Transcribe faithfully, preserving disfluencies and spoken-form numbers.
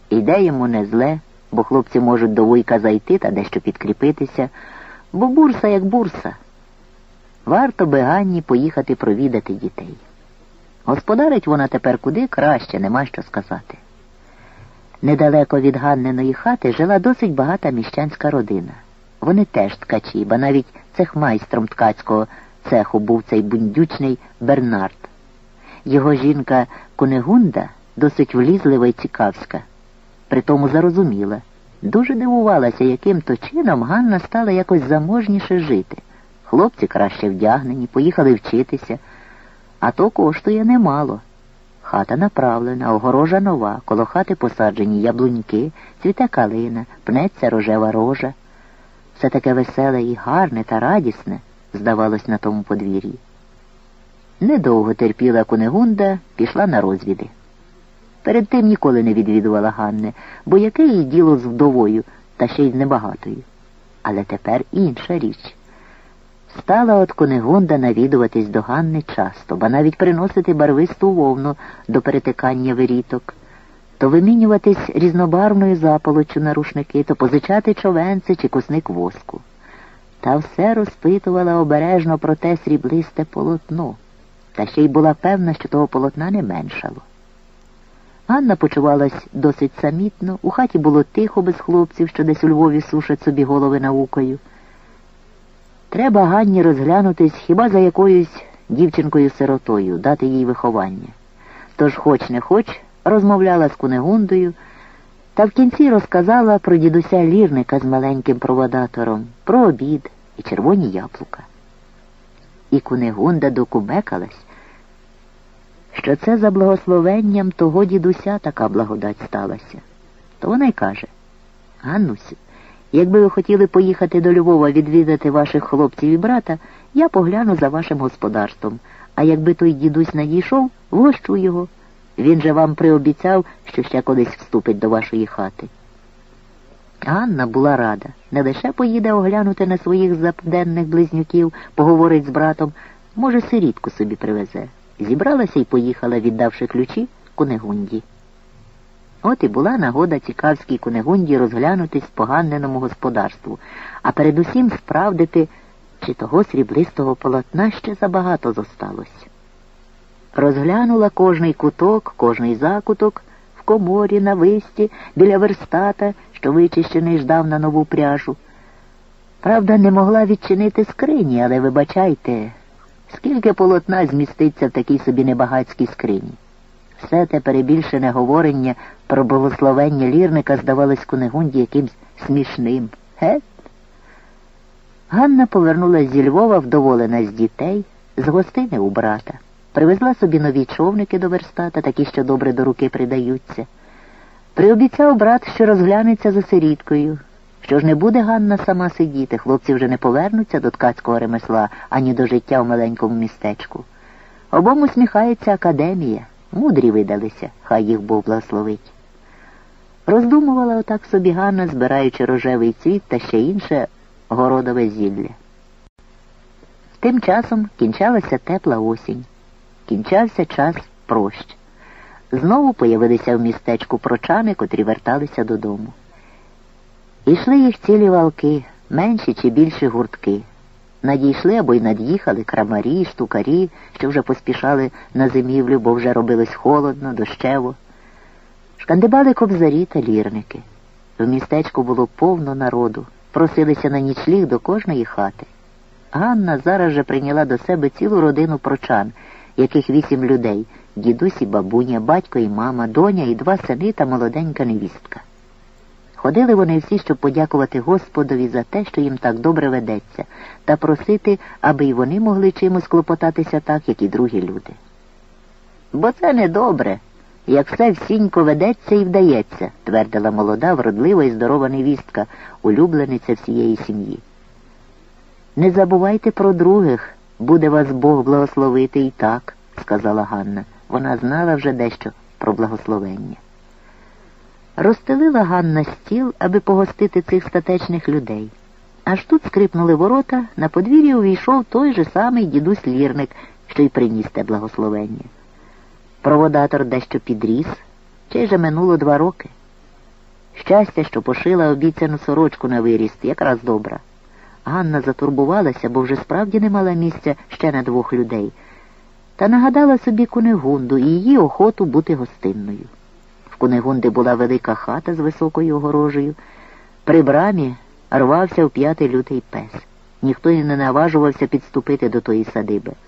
Іде йому не зле, бо хлопці можуть до вуйка зайти та дещо підкріпитися, бо бурса як бурса. Варто би Ганні поїхати провідати дітей. Господарить вона тепер куди краще, нема що сказати. Недалеко від Ганниної хати жила досить багата міщанська родина. Вони теж ткачі, ба навіть цехмайстром ткацького цеху був цей бундючний Бернард. Його жінка Кунегунда досить влізлива й цікавська, притому зарозуміла. Дуже дивувалася, яким то чином Ганна стала якось заможніше жити. Хлопці краще вдягнені, поїхали вчитися, а то коштує немало. Хата направлена, огорожа нова, коло хати посаджені яблуньки, цвіте калина, пнеться рожева рожа. Все таке веселе і гарне та радісне, здавалось, на тому подвір'ї. Недовго терпіла Кунегунда, пішла на розвіди. Перед тим ніколи не відвідувала Ганни, бо яке їй діло з вдовою, та ще й з небагатою. Але тепер інша річ. Стала от Кунегунда навідуватись до Ганни часто, ба навіть приносити барвисту вовну до перетикання виріток, то вимінюватись різнобарвною заполоччю на рушники, то позичати човенце чи кусник воску. Та все розпитувала обережно про те сріблисте полотно, та ще й була певна, що того полотна не меншало. Ганна почувалась досить самітно, у хаті було тихо без хлопців, що десь у Львові сушать собі голови наукою. Треба Ганні розглянутись хіба за якоюсь дівчинкою-сиротою, дати їй виховання. Тож хоч не хоч розмовляла з Кунегундою, та в кінці розказала про дідуся Лірника з маленьким проводатором, про обід і червоні яблука. І Кунегунда докумекалась, що це за благословенням того дідуся така благодать сталася. То вона й каже: «Ганнусю, якби ви хотіли поїхати до Львова відвідати ваших хлопців і брата, я погляну за вашим господарством, а якби той дідусь надійшов, вгощу його. Він же вам приобіцяв, що ще колись вступить до вашої хати». Ганна була рада. Не лише поїде оглянути на своїх запденних близнюків, поговорить з братом, може, сирітку собі привезе. Зібралася й поїхала, віддавши ключі Кунегунді. От і була нагода цікавській Кунегунді розглянутись по Ганниному господарству, а передусім справдити, чи того сріблистого полотна ще забагато зосталось. Розглянула кожний куток, кожний закуток, в коморі, на висті, біля верстата, що вичищений ждав на нову пряжу. Правда, не могла відчинити скрині, але вибачайте, скільки полотна зміститься в такій собі небагатській скрині. Все те перебільшене говорення про благословення Лірника здавалось Кунегунді якимсь смішним. Гет? Ганна повернулась зі Львова вдоволена з дітей, з гостини у брата. Привезла собі нові човники до верстата, такі, що добре до руки придаються. Приобіцяв брат, що розглянеться за сиріткою. Що ж не буде Ганна сама сидіти, хлопці вже не повернуться до ткацького ремесла, ані до життя в маленькому містечку. Обом усміхається академія. Мудрі видалися, хай їх Бог благословить. Роздумувала отак собі Ганна, збираючи рожевий цвіт та ще інше городове зілля. Тим часом кінчалася тепла осінь. Кінчався час прощ. Знову появилися в містечку прочани, котрі верталися додому. Ішли їх цілі валки, менші чи більші гуртки. Надійшли або й над'їхали крамарі, штукарі, що вже поспішали на зимівлю, бо вже робилось холодно, дощево. Шкандибали кобзарі та лірники. В містечку було повно народу, просилися на нічліг до кожної хати. Ганна зараз же прийняла до себе цілу родину прочан, яких вісім людей – дідусь і бабуня, батько і мама, доня і два сини та молоденька невістка. Ходили вони всі, щоб подякувати Господові за те, що їм так добре ведеться, та просити, аби й вони могли чимось клопотатися так, як і другі люди. «Бо це не добре, як все всінько ведеться і вдається», – твердила молода, вродлива і здорова невістка, улюблениця всієї сім'ї. «Не забувайте про других, буде вас Бог благословити і так», – сказала Ганна. Вона знала вже дещо про благословення. Розстелила Ганна стіл, аби погостити цих статечних людей. Аж тут скрипнули ворота, на подвір'я увійшов той же самий дідусь Лірник, що й приніс те благословення. Проводатор дещо підріс, чи же минуло два роки. Щастя, що пошила обіцяну сорочку на виріст, якраз добра. Ганна затурбувалася, бо вже справді не мала місця ще на двох людей, та нагадала собі Кунигунду і її охоту бути гостинною. В Кунигунди була велика хата з високою огорожею. При брамі рвався в п'яти лютий пес. Ніхто і не наважувався підступити до тої садиби.